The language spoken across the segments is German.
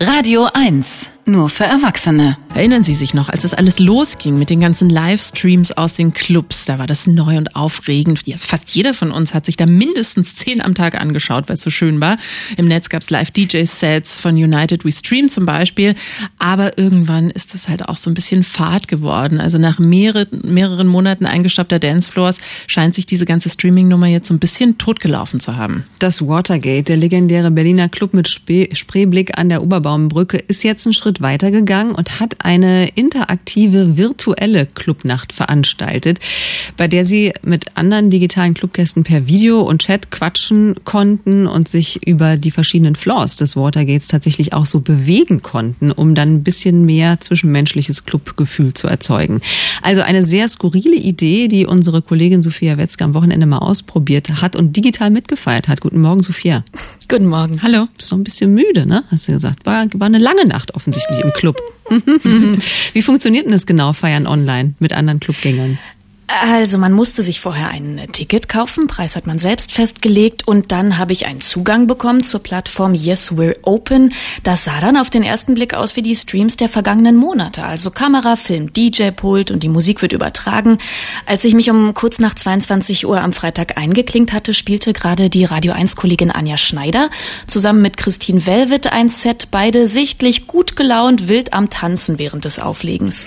Radio 1, nur für Erwachsene. Erinnern Sie sich noch, als das alles losging mit den ganzen Livestreams aus den Clubs? Da war das neu und aufregend. Fast jeder von uns hat sich da mindestens 10 am Tag angeschaut, weil es so schön war. Im Netz gab es Live-DJ-Sets von United We Stream zum Beispiel. Aber irgendwann ist das halt auch so ein bisschen fad geworden. Also nach mehreren Monaten eingestoppter Dancefloors scheint sich diese ganze Streaming-Nummer jetzt so ein bisschen totgelaufen zu haben. Das Watergate, der legendäre Berliner Club mit Spreeblick an der Oberbaumbrücke, ist jetzt einen Schritt weitergegangen und hat eine interaktive virtuelle Clubnacht veranstaltet, bei der sie mit anderen digitalen Clubgästen per Video und Chat quatschen konnten und sich über die verschiedenen Floors des Watergates tatsächlich auch so bewegen konnten, um dann ein bisschen mehr zwischenmenschliches Clubgefühl zu erzeugen. Also eine sehr skurrile Idee, die unsere Kollegin Sophia Wetzke am Wochenende mal ausprobiert hat und digital mitgefeiert hat. Guten Morgen, Sophia. Guten Morgen. Hallo. Bist doch ein bisschen müde, ne? Hast du gesagt. War eine lange Nacht offensichtlich im Club. Wie funktioniert denn das genau, Feiern online mit anderen Clubgängern? Also man musste sich vorher ein Ticket kaufen, Preis hat man selbst festgelegt und dann habe ich einen Zugang bekommen zur Plattform Yes We're Open. Das sah dann auf den ersten Blick aus wie die Streams der vergangenen Monate, also Kamera, Film, DJ-Pult und die Musik wird übertragen. Als ich mich um kurz nach 22 Uhr am Freitag eingeklinkt hatte, spielte gerade die Radio 1-Kollegin Anja Schneider zusammen mit Christine Velvet ein Set, beide sichtlich gut gelaunt, wild am Tanzen während des Auflegens.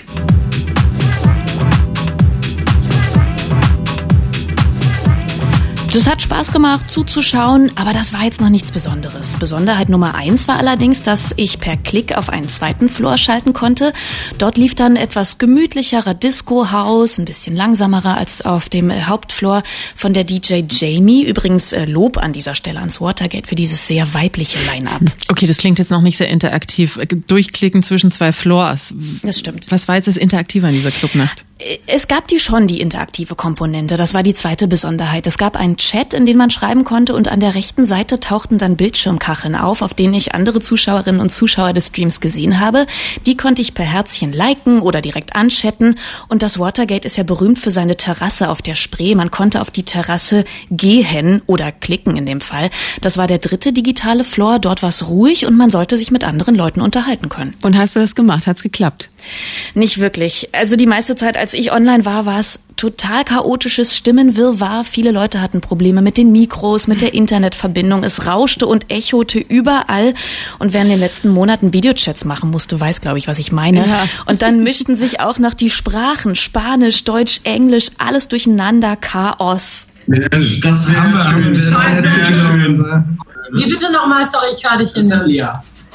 Das hat Spaß gemacht zuzuschauen, aber das war jetzt noch nichts Besonderes. Besonderheit Nummer 1 war allerdings, dass ich per Klick auf einen zweiten Floor schalten konnte. Dort lief dann etwas gemütlicherer Disco-House, ein bisschen langsamerer als auf dem Hauptfloor von der DJ Jamie. Übrigens Lob an dieser Stelle ans Watergate für dieses sehr weibliche Line-Up. Okay, das klingt jetzt noch nicht sehr interaktiv. Durchklicken zwischen 2 Floors. Das stimmt. Was war jetzt das Interaktive an dieser Clubnacht? Es gab die interaktive Komponente. Das war die zweite Besonderheit. Es gab einen Chat, in den man schreiben konnte und an der rechten Seite tauchten dann Bildschirmkacheln auf, auf denen ich andere Zuschauerinnen und Zuschauer des Streams gesehen habe. Die konnte ich per Herzchen liken oder direkt anchatten. Und das Watergate ist ja berühmt für seine Terrasse auf der Spree. Man konnte auf die Terrasse gehen oder klicken in dem Fall. Das war der 3. digitale Floor. Dort war es ruhig und man sollte sich mit anderen Leuten unterhalten können. Und hast du das gemacht? Hat's geklappt? Nicht wirklich. Also die meiste Zeit, als ich online war es total chaotisches Stimmenwirrwarr. Viele Leute hatten Probleme mit den Mikros, mit der Internetverbindung. Es rauschte und echote überall. Und wer in den letzten Monaten Videochats machen musste, weiß, glaube ich, was ich meine. Ja. Und dann mischten sich auch noch die Sprachen, Spanisch, Deutsch, Englisch, alles durcheinander, Chaos. Das wäre schön. Wie bitte nochmal? Sorry, ich höre dich hin.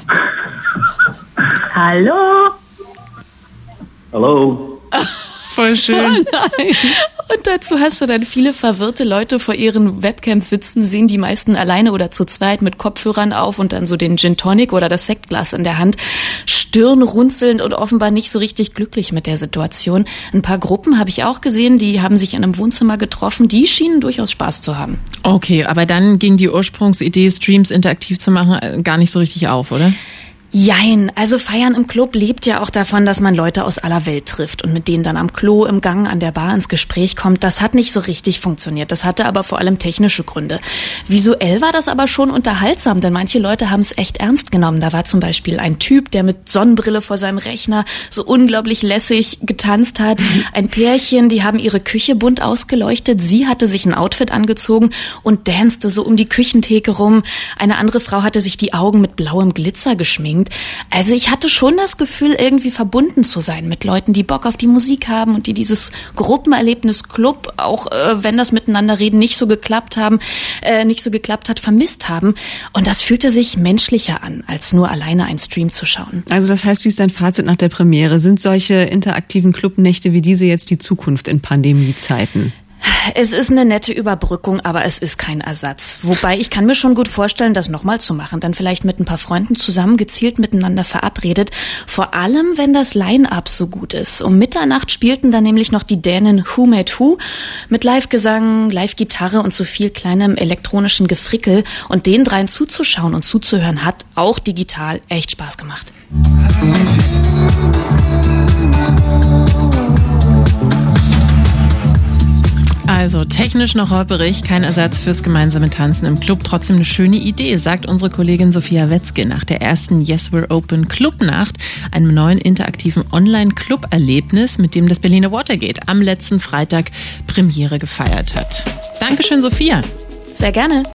Hallo. Hallo. Voll schön. Oh und dazu hast du dann viele verwirrte Leute vor ihren Webcams sitzen sehen, die meisten alleine oder zu zweit mit Kopfhörern auf und dann so den Gin Tonic oder das Sektglas in der Hand, stirnrunzelnd und offenbar nicht so richtig glücklich mit der Situation. Ein paar Gruppen habe ich auch gesehen, die haben sich in einem Wohnzimmer getroffen, die schienen durchaus Spaß zu haben. Okay, aber dann ging die Ursprungsidee, Streams interaktiv zu machen, gar nicht so richtig auf, oder? Jein, also Feiern im Club lebt ja auch davon, dass man Leute aus aller Welt trifft und mit denen dann am Klo, im Gang, an der Bar ins Gespräch kommt. Das hat nicht so richtig funktioniert. Das hatte aber vor allem technische Gründe. Visuell war das aber schon unterhaltsam, denn manche Leute haben es echt ernst genommen. Da war zum Beispiel ein Typ, der mit Sonnenbrille vor seinem Rechner so unglaublich lässig getanzt hat. Ein Pärchen, die haben ihre Küche bunt ausgeleuchtet. Sie hatte sich ein Outfit angezogen und dancete so um die Küchentheke rum. Eine andere Frau hatte sich die Augen mit blauem Glitzer geschminkt. Also ich hatte schon das Gefühl, irgendwie verbunden zu sein mit Leuten, die Bock auf die Musik haben und die dieses Gruppenerlebnis Club, auch wenn das Miteinanderreden nicht so geklappt hat, vermisst haben. Und das fühlte sich menschlicher an, als nur alleine einen Stream zu schauen. Also das heißt, wie ist dein Fazit nach der Premiere? Sind solche interaktiven Clubnächte wie diese jetzt die Zukunft in Pandemiezeiten? Es ist eine nette Überbrückung, aber es ist kein Ersatz. Wobei ich kann mir schon gut vorstellen, das nochmal zu machen. Dann vielleicht mit ein paar Freunden zusammen gezielt miteinander verabredet. Vor allem, wenn das Line-Up so gut ist. Um Mitternacht spielten dann nämlich noch die Dänen Who Made Who mit Live-Gesang, Live-Gitarre und so viel kleinem elektronischen Gefrickel. Und den dreien zuzuschauen und zuzuhören hat auch digital echt Spaß gemacht. Also technisch noch holperig, kein Ersatz fürs gemeinsame Tanzen im Club. Trotzdem eine schöne Idee, sagt unsere Kollegin Sophia Wetzke nach der ersten Yes We're Open Clubnacht, einem neuen interaktiven Online-Club-Erlebnis, mit dem das Berliner Watergate am letzten Freitag Premiere gefeiert hat. Dankeschön, Sophia. Sehr gerne.